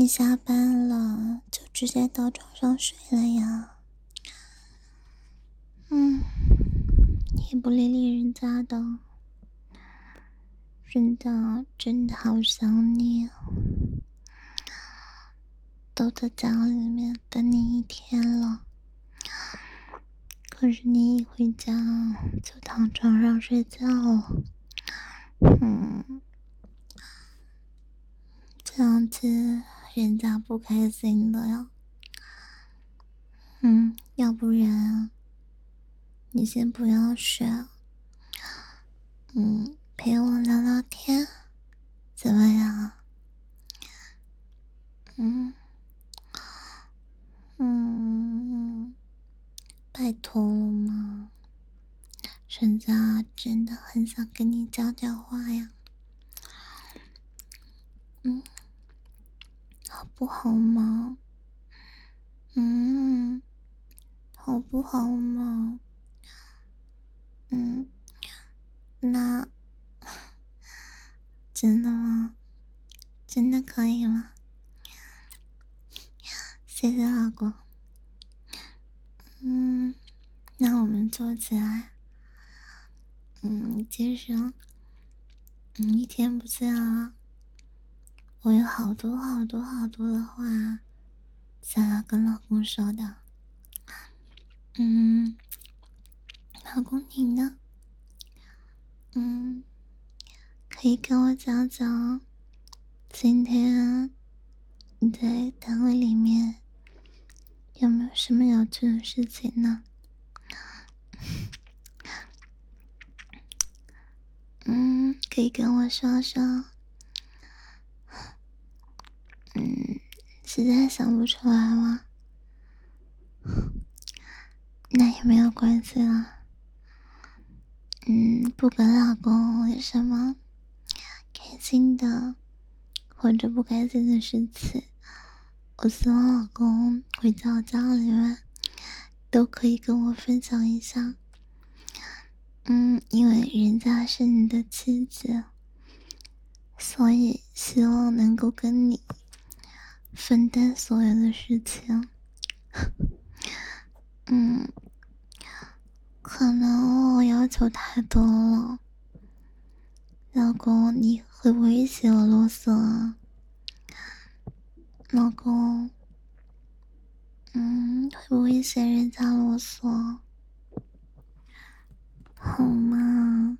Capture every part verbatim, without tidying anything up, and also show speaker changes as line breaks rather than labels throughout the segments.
你下班了就直接到床上睡了呀？嗯，也不理理人家的，真的真的好想你，都在家里面等你一天了，可是你一回家就躺床上睡觉了。嗯，这样子人家不开心的呀。嗯，要不然你先不要睡，嗯，陪我聊聊天，怎么样？嗯嗯，拜托了吗？人家真的很想跟你讲讲话呀。嗯，好不好嘛？嗯，好不好嘛？嗯，那真的吗？真的可以吗？谢谢老公。嗯，那我们坐起来。嗯，其实，嗯，一天不见啊，我有好多好多好多的话想要跟老公说的。嗯，老公你呢？嗯，可以跟我讲讲今天你在单位里面有没有什么有趣的事情呢？嗯，可以跟我说说。嗯，实在想不出来吗？那也没有关系啦。嗯，不管老公有什么开心的或者不开心的事情，我希望老公回到家里面都可以跟我分享一下。嗯，因为人家是你的妻子，所以希望能够跟你分担所有的事情。嗯，可能我要求太多了，老公，你会不会嫌我啰嗦啊？老公，嗯，会不会嫌人家啰嗦？好吗？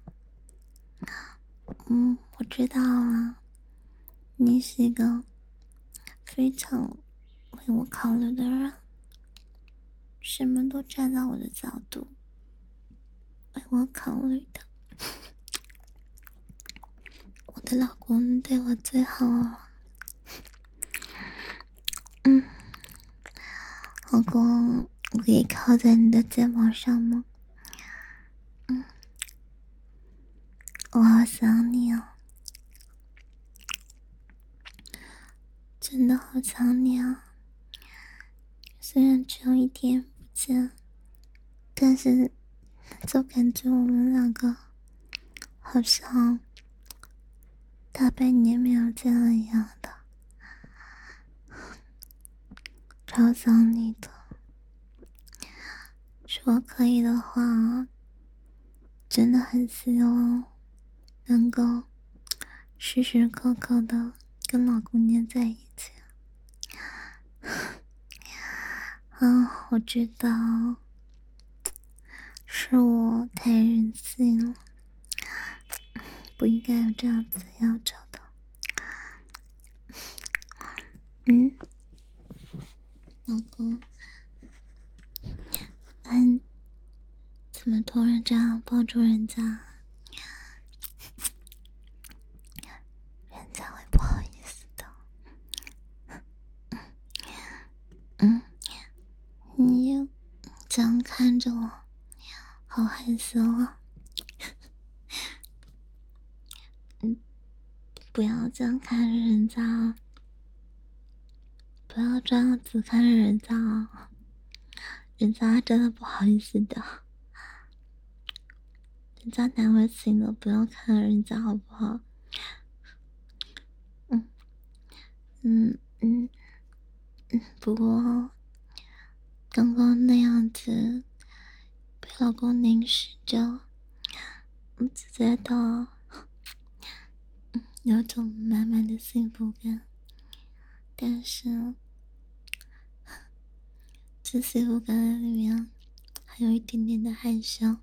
嗯，我知道了，你是一个非常为我考虑的人，什么都站在我的角度为我考虑的。我的老公对我最好了。嗯，老公，我可以靠在你的肩膀上吗？嗯，我好想你哦，真的好想你啊！虽然只有一天不见，但是就感觉我们两个好像大半年没有见了一样的，超想你的。如果可以的话，真的很希望能够时时刻刻的跟老公黏在一起。啊，我知道是我太任性了，不应该有这样子要求的。嗯，老公，嗯，怎么突然这样抱住人家？人家会不好意思的。嗯，你这样看着我，好害羞啊！嗯，不要这样看着人家啊，不要这样子看着人家啊，人家真的不好意思的，人家难为情的，不要看着人家好不好？嗯嗯， 嗯嗯，不过刚刚那样子被老公凝视着，我只觉得有种满满的幸福感，但是这幸福感里面还有一点点的害羞。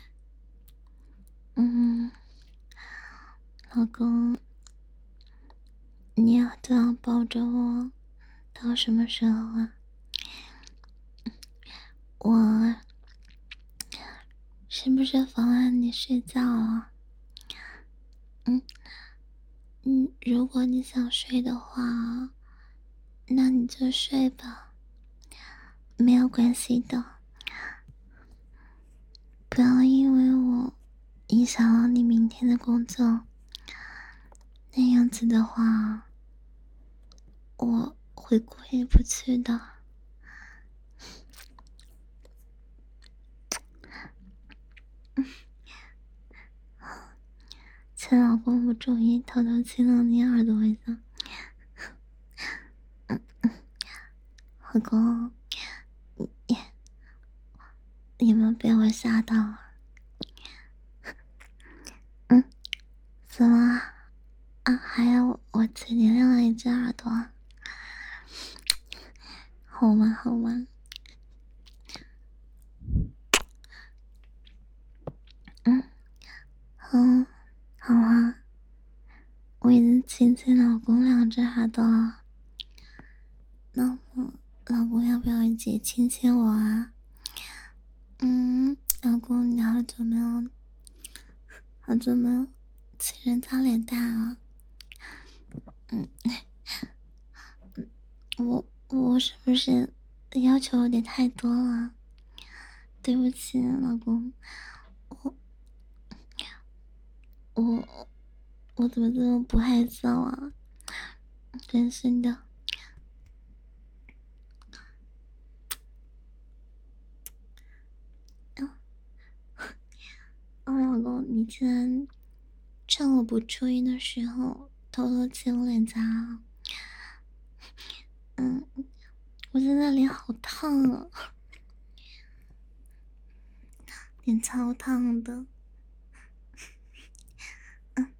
嗯，老公，你要这样抱着我到什么时候啊？我是不是妨碍你睡觉啊？嗯嗯，如果你想睡的话，那你就睡吧，没有关系的。不要因为我影响了你明天的工作，那样子的话，我会过意不去的。趁老公不注意，偷偷亲了你耳朵一下。老公，你你们被我吓到了？嗯，怎么啊？还要我亲你另外一只耳朵？好吗？好吗？嗯，好，好啊。我已经亲亲老公两只耳朵了，那么老公要不要一起亲亲我啊？嗯，老公，你好久没有，好久没有亲人家脸蛋了。嗯，我我是不是要求有点太多了？对不起，老公，我我我怎么这么不害臊啊？真是的。哦，老公，你竟然趁我不注意的时候偷偷亲我脸颊啊！嗯，我现在脸好烫啊，脸超烫的。嗯，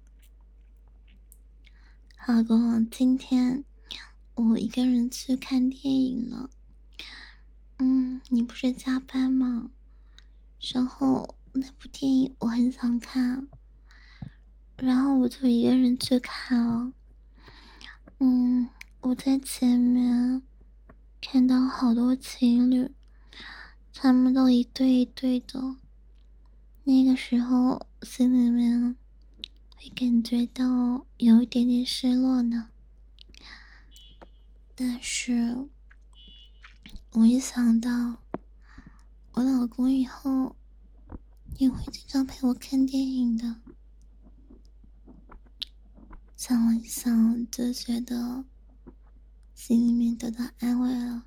老公，今天我一个人去看电影了。嗯，你不是加班吗？然后那部电影我很想看，然后我就一个人去看了。嗯，我在前面看到好多情侣，他们都一对一对的。那个时候心里面会感觉到有一点点失落呢。但是我一想到我老公以后也会经常陪我看电影的，想了一想，就觉得心里面得到安慰了。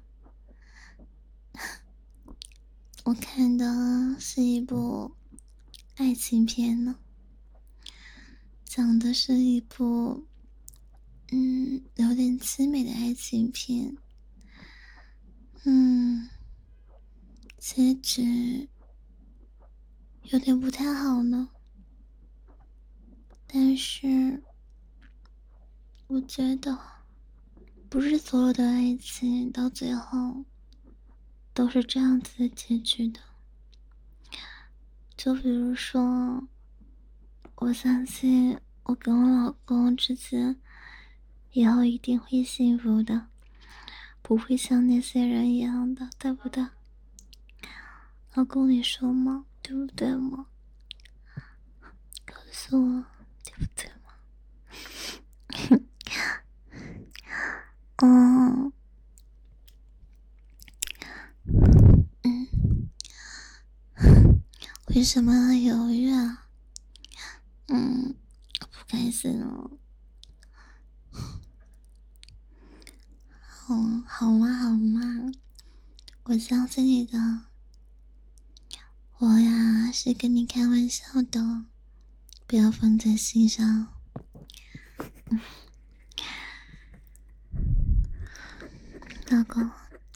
我看的是一部爱情片呢，讲的是一部嗯有点凄美的爱情片。嗯，结局有点不太好呢，但是我觉得不是所有的爱情到最后都是这样子的结局的。就比如说，我相信我跟我老公之间以后一定会幸福的，不会像那些人一样的，对不对？老公，你说吗？对不对吗？告诉我，对不对吗？哦，嗯，为什么犹豫啊？嗯，不开心哦。好，好吗？好吗？我相信你的。我呀，是跟你开玩笑的，不要放在心上。 老公，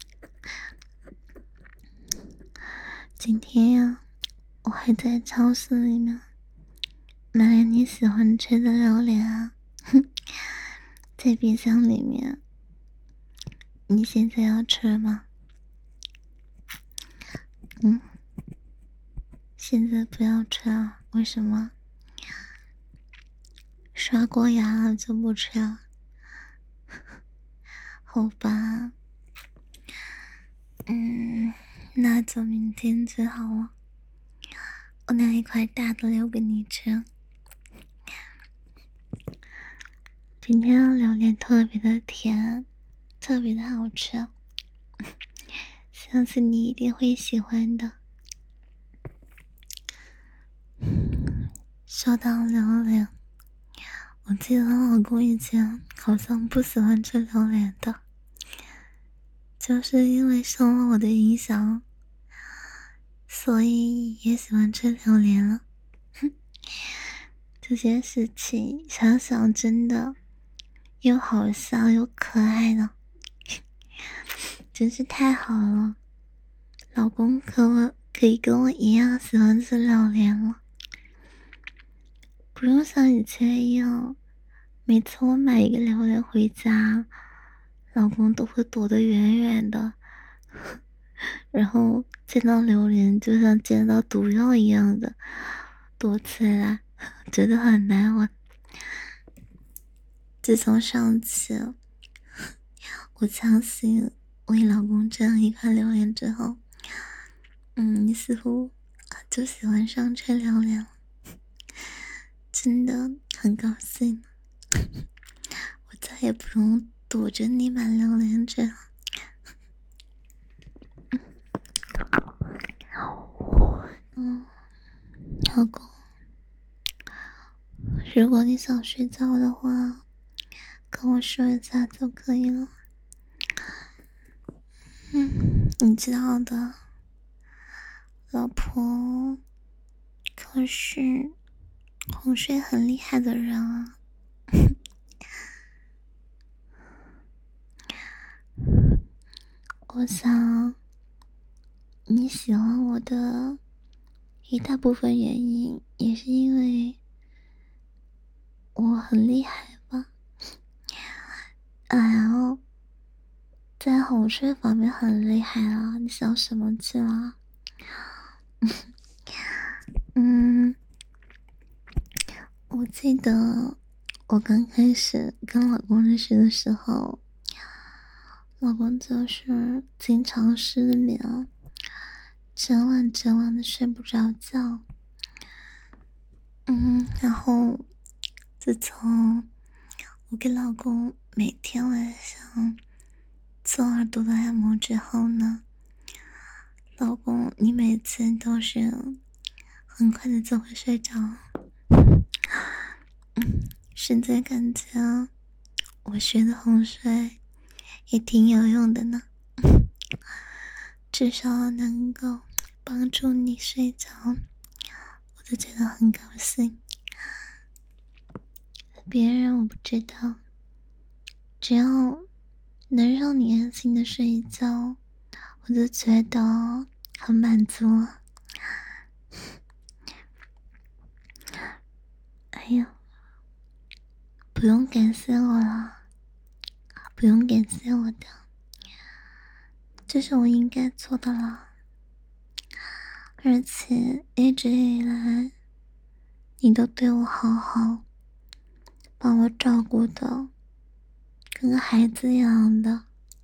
今天呀，我还在超市里面买了你喜欢吃的榴莲啊，在冰箱里面。你现在要吃吗？嗯，现在不要吃啊？为什么？刷过牙了就不吃了？好吧，嗯，那就明天吃好了。我拿一块大的留给你吃。今天的榴莲特别的甜，特别的好吃，相信你一定会喜欢的。说到榴莲，我记得我老公以前好像不喜欢吃榴莲的，就是因为受了我的影响，所以也喜欢吃榴莲了。哼，这件事情想想真的又好笑又可爱呢，真是太好了。老公和我可以跟我一样喜欢吃榴莲了，不用像以前一样，每次我买一个榴莲回家，老公都会躲得远远的，然后见到榴莲就像见到毒药一样的躲起来，觉得很难闻。自从上次我强行喂老公这样一块榴莲之后，嗯，你似乎就喜欢上吃榴莲了，真的很高兴。我再也不用躲着你买榴莲吃了。嗯，老公，如果你想睡觉的话，跟我说一下就可以了。嗯，你知道的，老婆可是哄睡很厉害的人啊。我想你喜欢我的一大部分原因也是因为我很厉害吧。哎呦，在哄睡方面很厉害啊，你想什么去了？嗯，我记得我刚开始跟老公认识的时候，老公就是经常失眠，整晚整晚的睡不着觉。嗯，然后自从我给老公每天晚上做耳朵的按摩之后呢，老公你每次都是很快的就会睡着。嗯，现在感觉我学的哄睡也挺有用的呢，至少能够帮助你睡着，我就觉得很高兴。别人我不知道，只要能让你安心的睡一觉，我就觉得很满足了。哎呀，不用感谢我了，不用感谢我的，这是我应该做的了。而且一直以来，你都对我好好，把我照顾的跟个孩子一样的。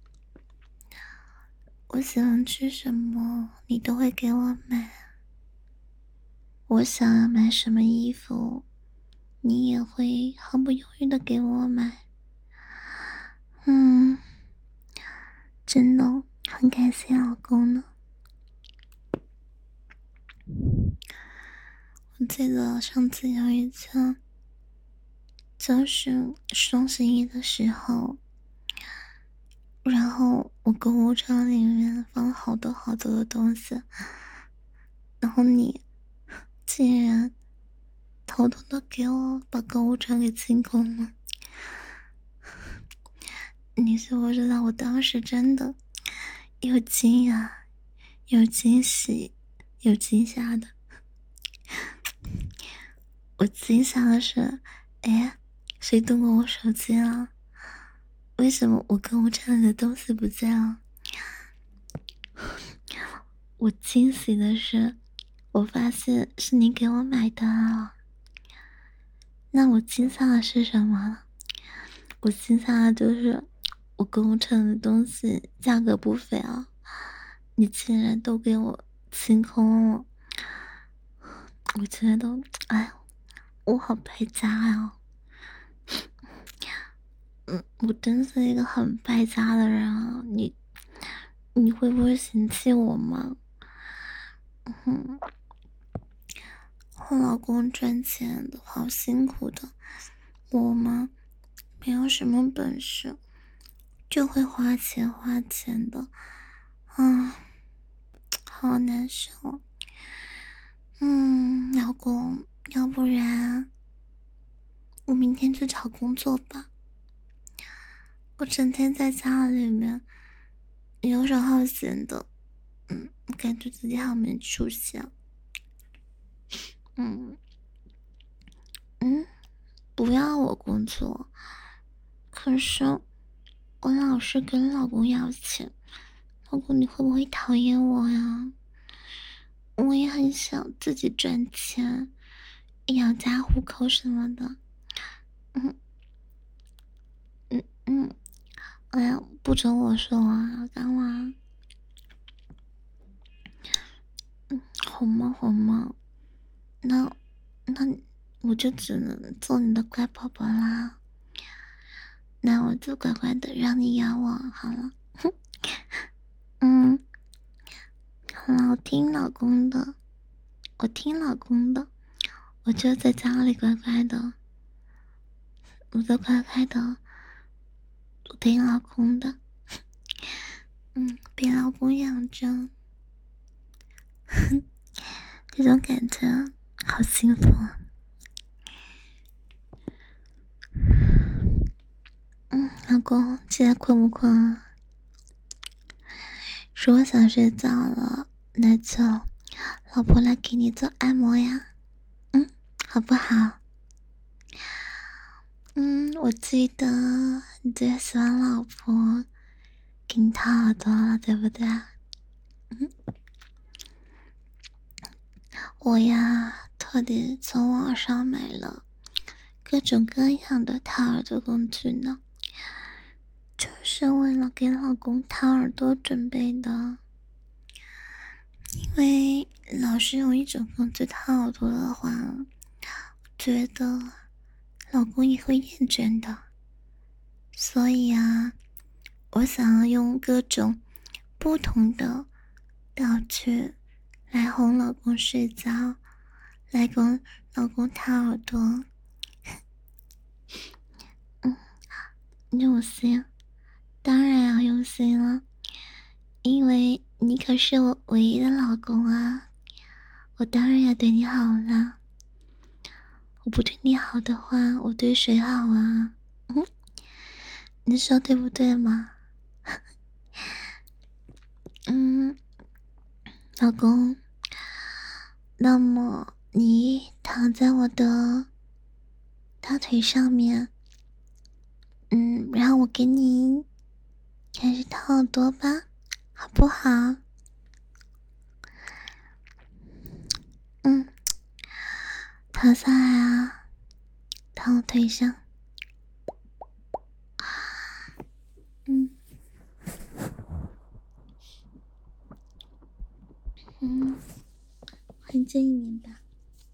我喜欢吃什么，你都会给我买。我想要买什么衣服，你也会毫不犹豫的给我买。嗯，真的很感谢老公呢。我记得上次有一次，就是双十一的时候，然后我购物车里面放了好多好多的东西，然后你竟然偷偷的给我把购物车给清空了。 你是不知道，我当时真的有惊讶，有惊喜，有惊吓的。我惊吓的是，哎，谁动过我手机啊？为什么我跟我车里的东西不见了？我惊喜的是，我发现是你给我买单了。那我惊吓的是什么？我惊吓的就是我购物车的东西价格不菲啊，你竟然都给我清空了。我觉得，哎，我好败家呀！嗯，我真是一个很败家的人啊！你，你会不会嫌弃我吗？嗯，我老公赚钱的好辛苦的，我嘛，没有什么本事，就会花钱花钱的，啊，好难受。嗯，老公，要不然我明天去找工作吧。我整天在家里面游手好闲的，嗯，感觉自己好没出息啊。嗯嗯，不要我工作，可是我老是跟老公要钱，老公你会不会讨厌我呀？我也很想自己赚钱，养家糊口什么的。嗯嗯嗯，哎呀，不准我说啊，干嘛？嗯，好吗好吗？那那我就只能做你的乖宝宝啦。那我就乖乖的让你养我好了。哼，嗯，好了，我听老公的，我听老公的，我就在家里乖乖的，我就乖乖的，我听老公的。嗯，被老公养着，这种感觉好幸福啊。嗯，老公，现在困不困啊？如果想睡觉了，那就老婆来给你做按摩呀，嗯，好不好？嗯，我记得你最喜欢老婆给你掏耳朵了，对不对？嗯，我呀，特地从网上买了各种各样的掏耳朵工具呢，就是为了给老公掏耳朵准备的。因为老是用一种工具掏耳朵的话，觉得老公也会厌倦的，所以啊，我想要用各种不同的道具来哄老公睡觉，来给老公掏耳朵。嗯，用心，当然要用心了，因为你可是我唯一的老公啊，我当然要对你好啦。我不对你好的话，我对谁好啊？嗯，你说对不对嘛？嗯，老公，那么你躺在我的大腿上面，嗯，然后我给你开始掏耳朵吧，好不好？嗯，躺下来啊，躺我腿上，嗯嗯，很近一点吧。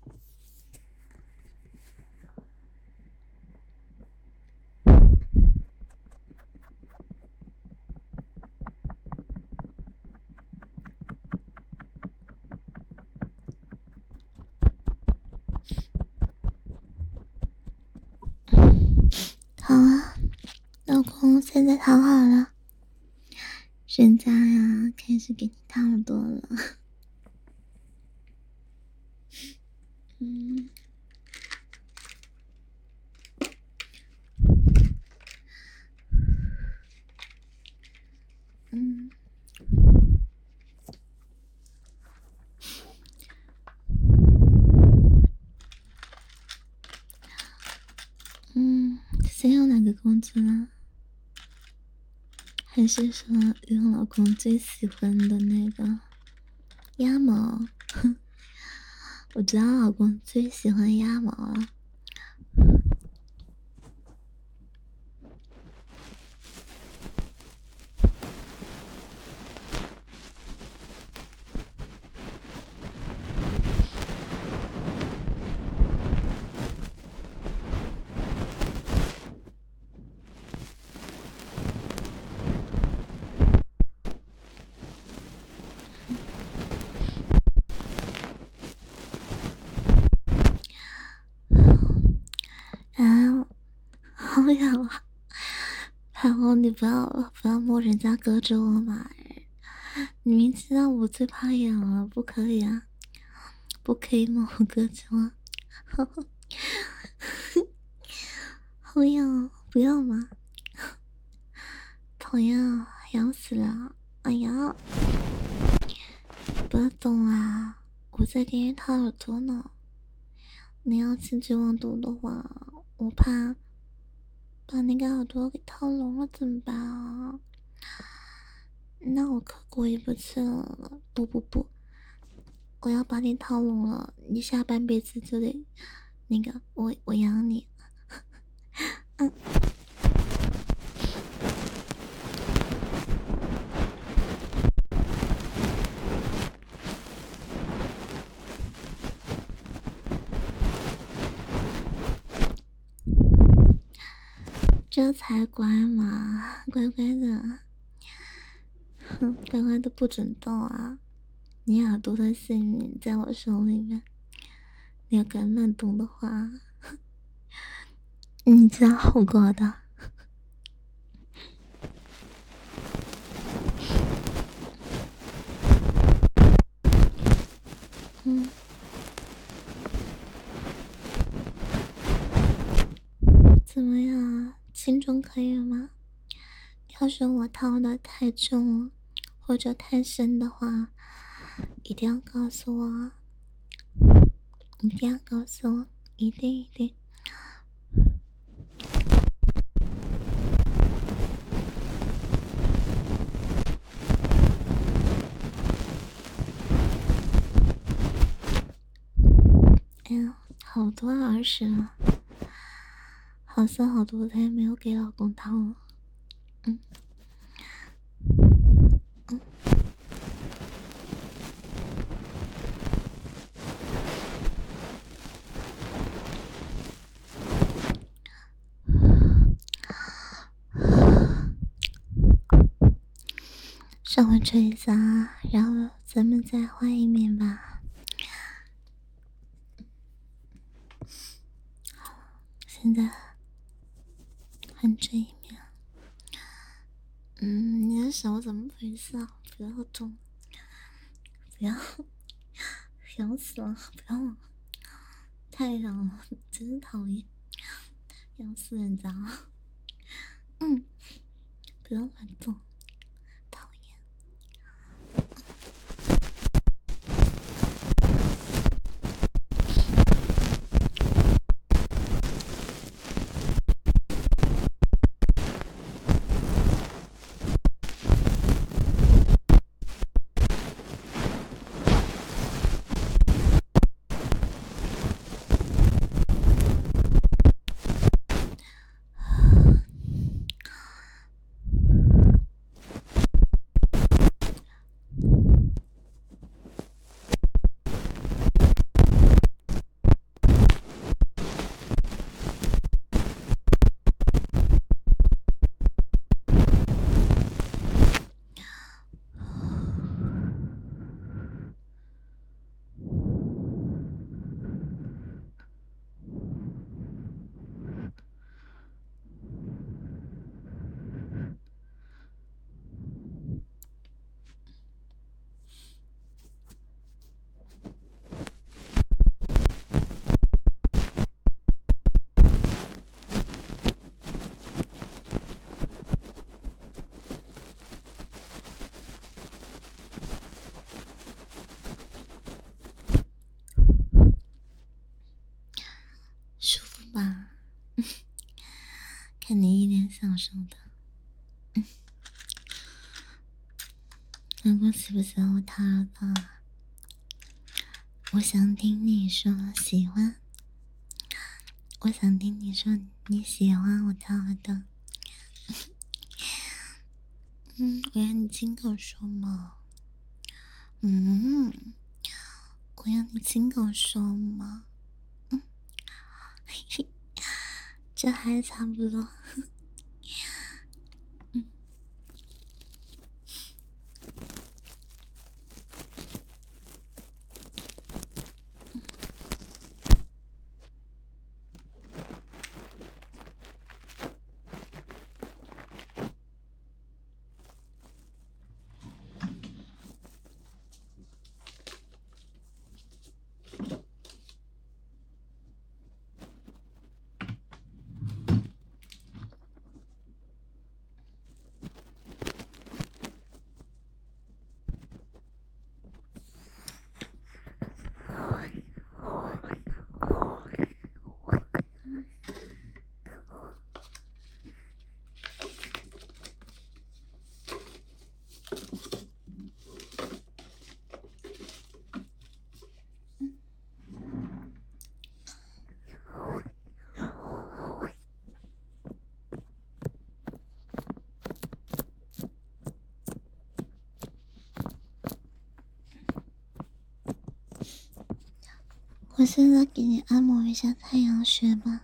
好啊，老公，现在躺好了，人家呀开始给你掏耳朵了。嗯， 样子呢？还是说用老公最喜欢的那个鸭毛？我知道老公最喜欢鸭毛了。啊，好痒啊！海王，你不要不要摸人家胳肢窝嘛！你明知道我最怕痒了，不可以啊！不可以摸我胳肢窝，好痒，不要嘛！讨厌啊，痒死了！哎呀，不要动啊！我在给你掏耳朵呢。你要轻举妄动的话，我怕把那个耳朵给掏聋了怎么办啊？那我可过意不去了。不不不，我要把你掏聋了，你下半辈子就得那个我我养你。嗯。这才乖嘛，乖乖的，哼，乖乖的不准动啊！你耳朵的性命在我手里面，你要敢乱动的话，你知道后果的。嗯，怎么样？轻重可以吗？要是我掏的太重了，或者太深的话，一定要告诉我，一定要告诉我，一定一定。哎呀，好多耳屎啊！好像好多天没有给老公掏了。嗯嗯。稍微吹一下，然后咱们再换一面吧。现在换这一面。嗯，你的手怎么回事啊？不要动，不要，痒死了！不要，太痒了，真讨厌，痒死人家了。嗯，不要乱动，讨厌。 享受的。嗯，老公喜不喜欢我掏耳朵啊？我想听你说喜欢，我想听你说你喜欢我掏耳朵。嗯，我让你亲口说嘛。嗯，我让你亲口说嘛。嗯，嘿嘿，这还差不多。嗯。我现在给你按摩一下太阳穴吧。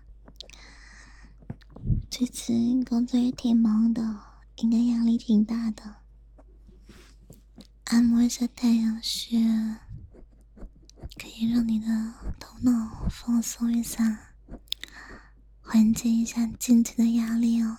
最近工作也挺忙的，应该压力挺大的。按摩一下太阳穴，可以让你的头脑放松一下，缓解一下近期的压力哦。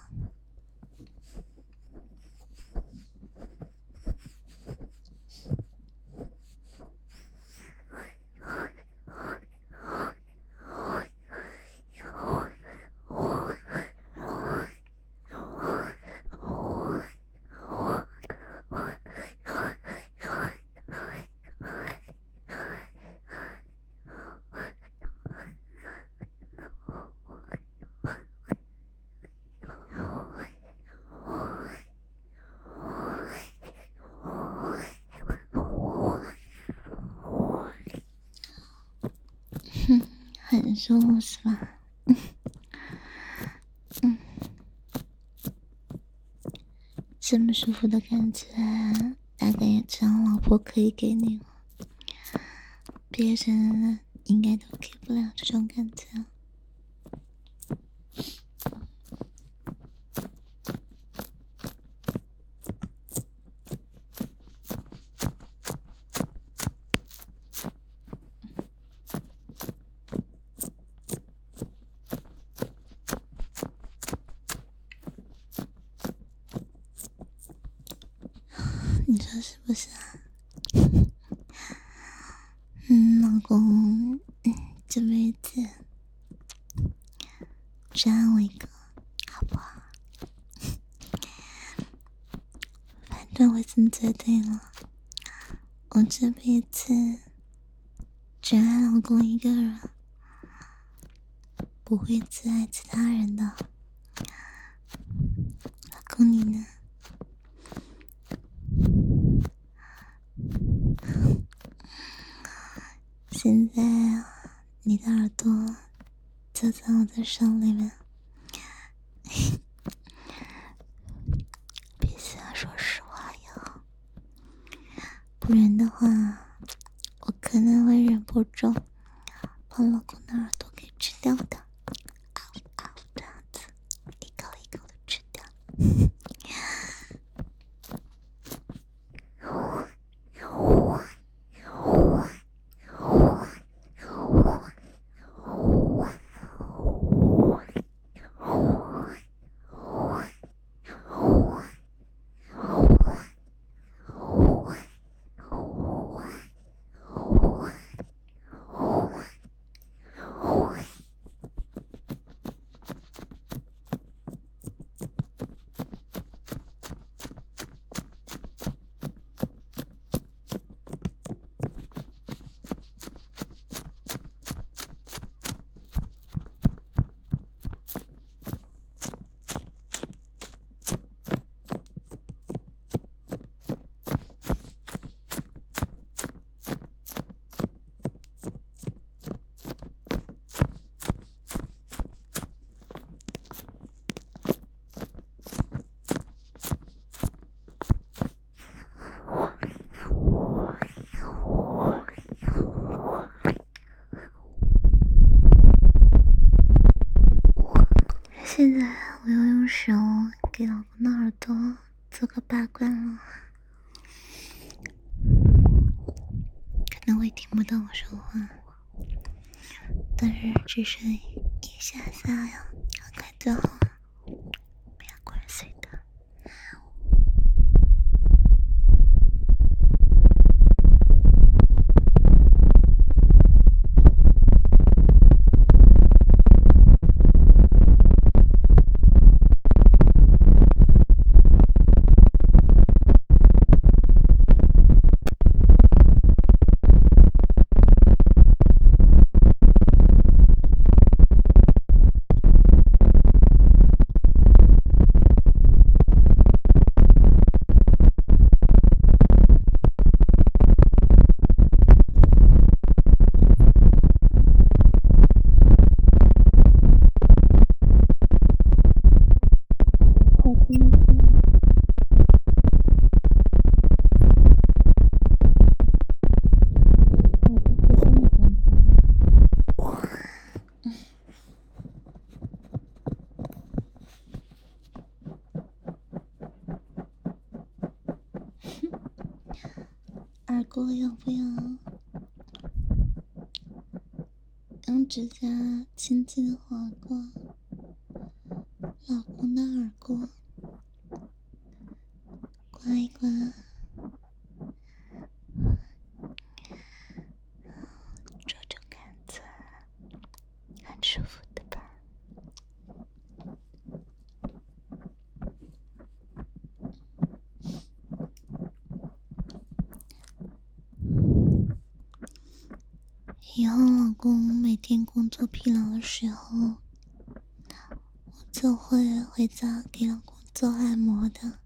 哼，很舒服是吧？嗯，这么舒服的感觉，大概也只有老婆可以给你了，别人应该都给不了这种感觉。你说是不是啊？嗯，老公，这辈子只爱我一个，好不好？反正我已经决定了，我这辈子只爱老公一个人，不会再爱其他人的。老公，你呢？现在你的耳朵就在我的手里面，必须要说实话呀，不然的话，我可能会忍不住把老公的耳朵给吃掉的。啊啊，这样子一口一口的吃掉。 然会听不到我说话，但是只是一下下呀，很快就好了，没有关系的。耳朵要不要用指甲轻轻地划过老公的耳朵，刮一刮，这种感觉很舒服的吧？以后老公每天工作疲劳的时候，我就会回家给老公做按摩的。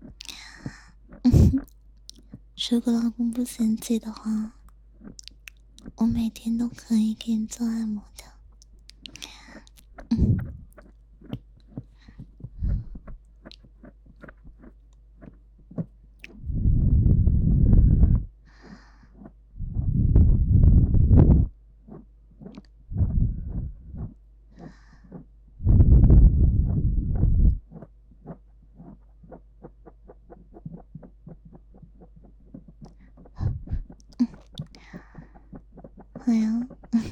如果老公不嫌弃的话，我每天都可以给你做按摩的。嗯好呀，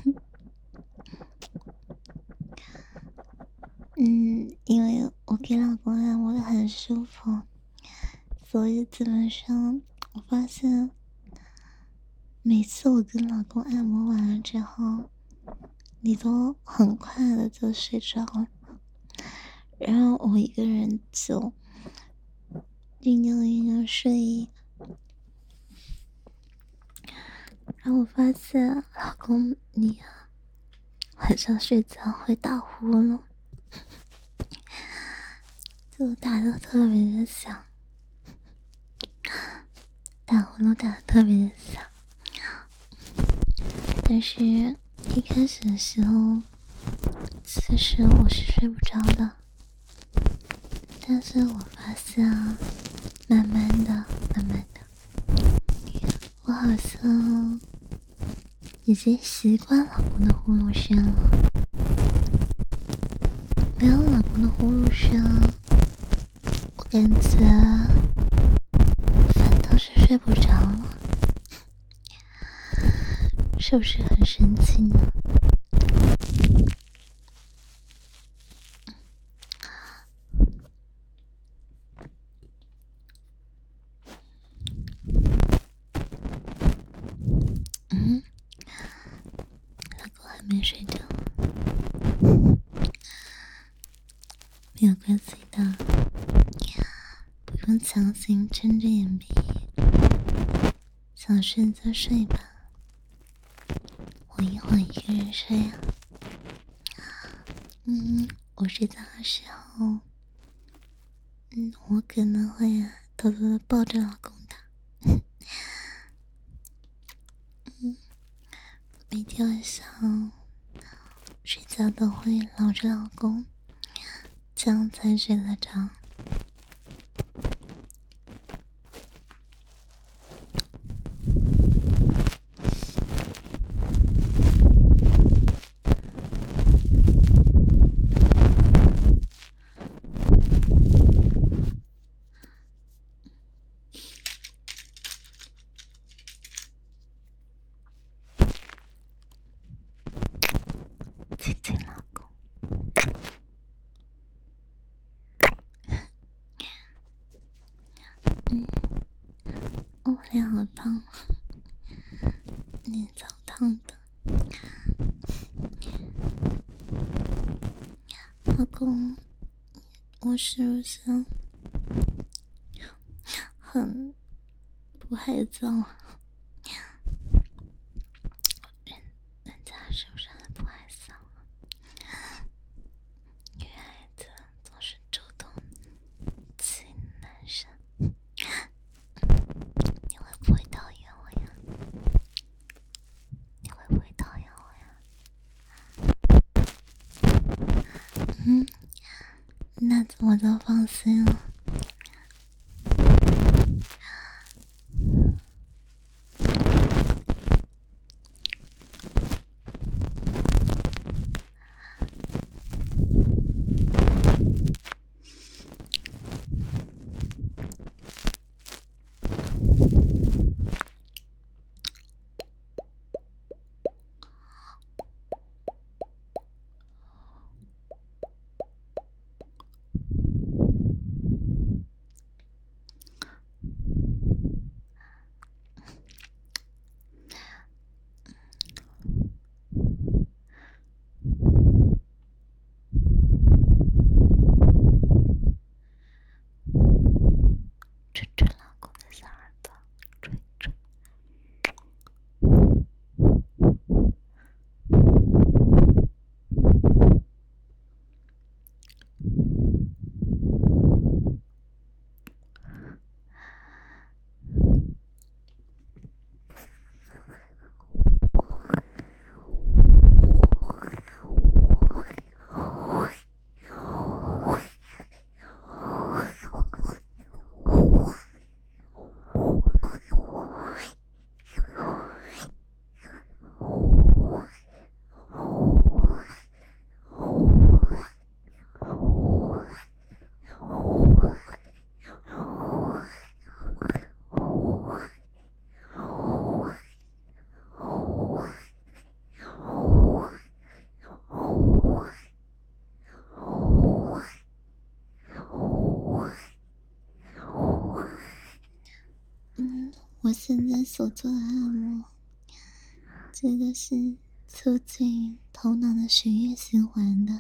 嗯，因为我给老公按摩的很舒服，所以基本上我发现，每次我跟老公按摩完了之后，你都很快的就睡着了，然后我一个人就酝酿酝酿睡意，然后我发现老公你啊，晚上睡觉会打呼噜，就打得特别的响，打呼噜打得特别的响。但是一开始的时候，其实我是睡不着的，但是我发现啊，慢慢的慢慢的，我好像已经习惯老公的呼噜声了。没有老公的呼噜声，我感觉反倒是睡不着了，是不是很神奇呢？嗯，老公还没睡着，没有关系的，不用强行睁着眼皮，想睡就睡吧，我一会儿一个人睡啊。嗯，我睡觉的时候，嗯，我可能会啊偷偷的抱着老公的。嗯，每天晚上睡觉都会搂着老公，这样才睡得着。 亲亲老公。嗯，我脸好烫，脸超烫的。老公，我是不是很不害臊？人家是不是很不害臊啊？女孩子总是主动吸引男生，你会不会讨厌我呀？你会不会讨厌我呀？嗯，那我就放心了。吹吹老公的小耳朵，吹吹。嗯，我现在所做的按摩，这个是促进头脑的血液循环的。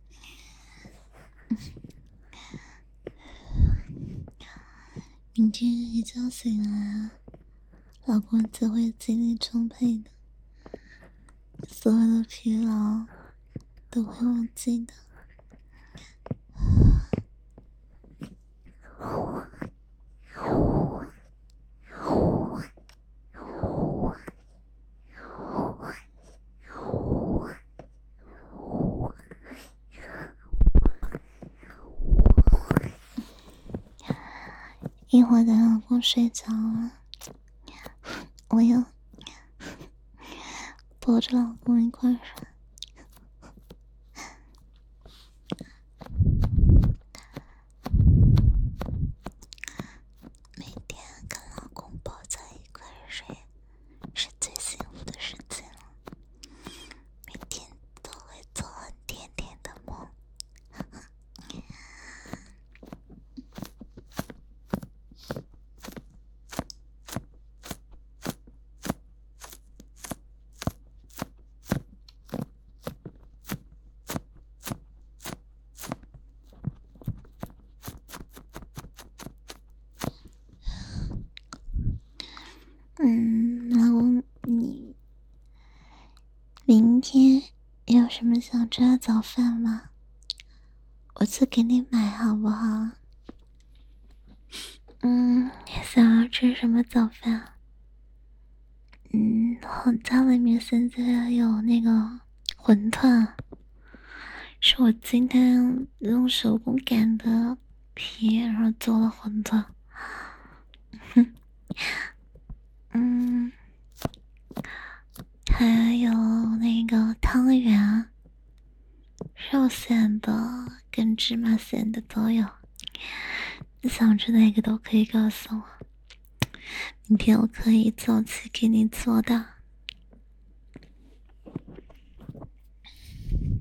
明天一觉醒来啊，老公就会精力充沛的，所有的疲劳都会忘记的。一会儿等老公睡着了，我要抱着老公一块睡。每天跟老公抱在一块睡是最幸福的事情了，每天都会做很甜甜的梦。嗯，老公，你明天有什么想吃的早饭吗？我去给你买好不好？嗯，你想要吃什么早饭？嗯，我家里面现在有那个馄饨，是我今天用手工擀的皮，然后做了馄饨。哼，嗯，还有那个汤圆，肉馅的跟芝麻馅的都有。你想吃哪个都可以告诉我，明天我可以早起给你做的。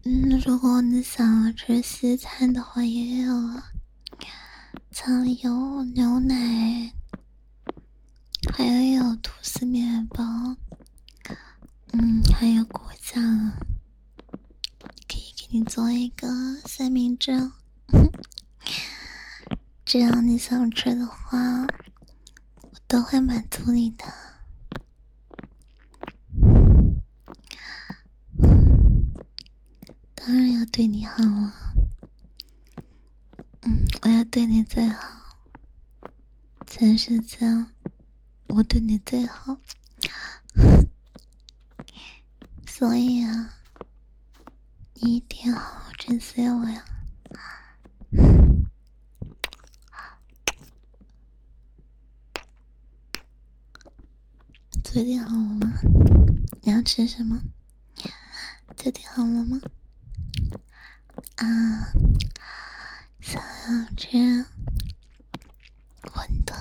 嗯，如果你想吃西餐的话，也有啊，家里有牛奶，还有有吐司面包，嗯，还有果酱，可以给你做一个三明治。只要你想吃的话，我都会满足你的。当然要对你好了，嗯，我要对你最好，全世界我对你最好，所以啊，你一定要好好珍惜我呀。决定好了吗？你要吃什么？决定好了吗？啊，想要吃馄饨，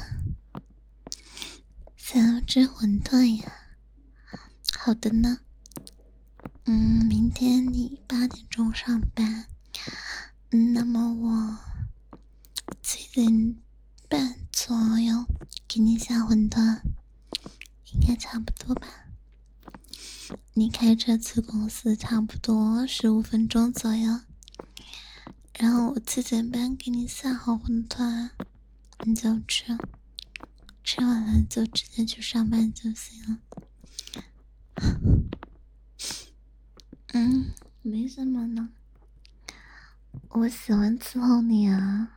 想要吃馄饨呀。好的呢，嗯，明天你八点钟上班，嗯，那么我七点半左右给你下馄饨，应该差不多吧？你开车去公司差不多十五分钟左右，然后我七点半给你下好馄饨，你就吃，吃完了就直接去上班就行了。嗯，没什么呢，我喜欢伺候你啊。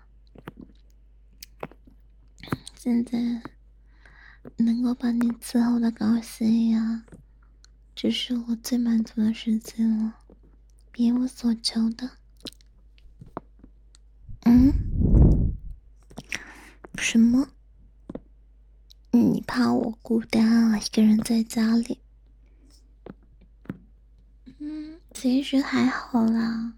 现在能够把你伺候的高兴呀，这是我最满足的事情了，别无所求的。嗯？什么？你怕我孤单啊，一个人在家里？嗯，其实还好啦，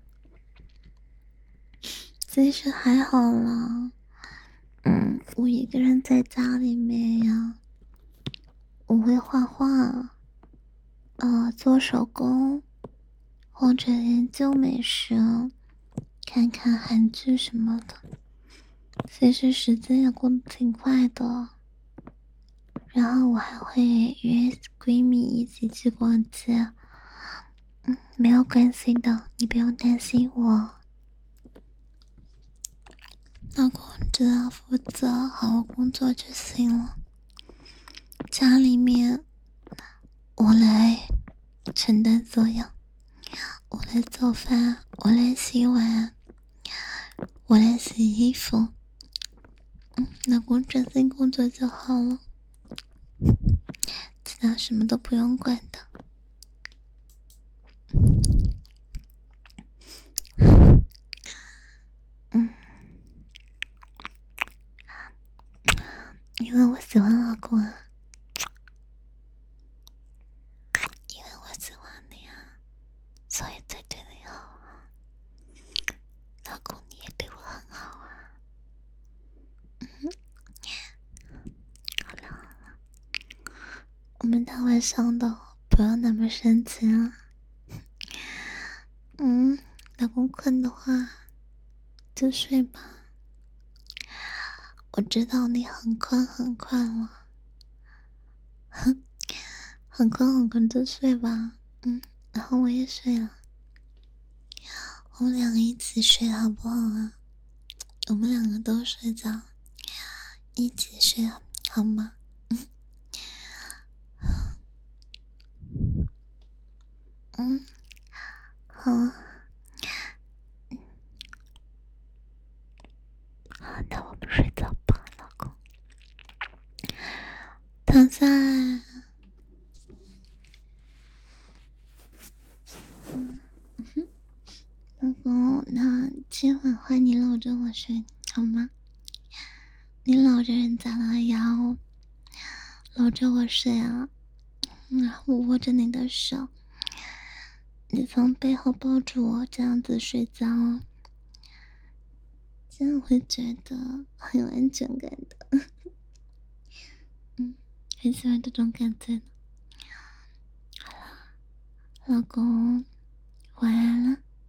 其实还好啦。嗯，我一个人在家里面呀，我会画画，呃，做手工，或者研究美食，看看韩剧什么的。其实时间也过得挺快的。然后我还会约闺蜜一起去逛街。嗯，没有关系的，你不用担心我。老公只要负责好好工作就行了，家里面我来承担所有，我来做饭，我来洗碗，我来洗衣服。嗯，老公专心工作就好了，其他什么都不用管的。嗯，因为我喜欢老公啊，因为我喜欢你啊，所以才对你好啊。老公，你也对我很好啊。嗯，好了好了，我们大晚上的不要那么生气啊。嗯，老公困的话就睡吧。我知道你很困很困了，哼，很困很困就睡吧。嗯，然后我也睡了，我们两个一起睡好不好啊？我们两个都睡觉，一起睡好吗？嗯嗯，好，好，那我们睡觉吧，老公，躺下来。嗯哼，老公，那今晚换你搂着我睡好吗？你搂着人家的腰，搂着我睡啊，然后我握着你的手，你从背后抱住我，这样子睡觉，这样会觉得很有安全感的。嗯，很喜欢这种感觉的。好了，老公，晚安了。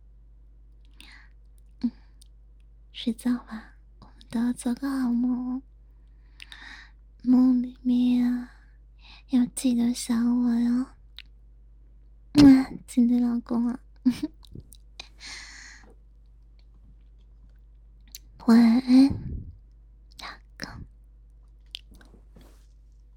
睡觉吧，我们都要做个好梦。梦里面啊，要记得想我哟。嗯，亲亲老公啊，晚安。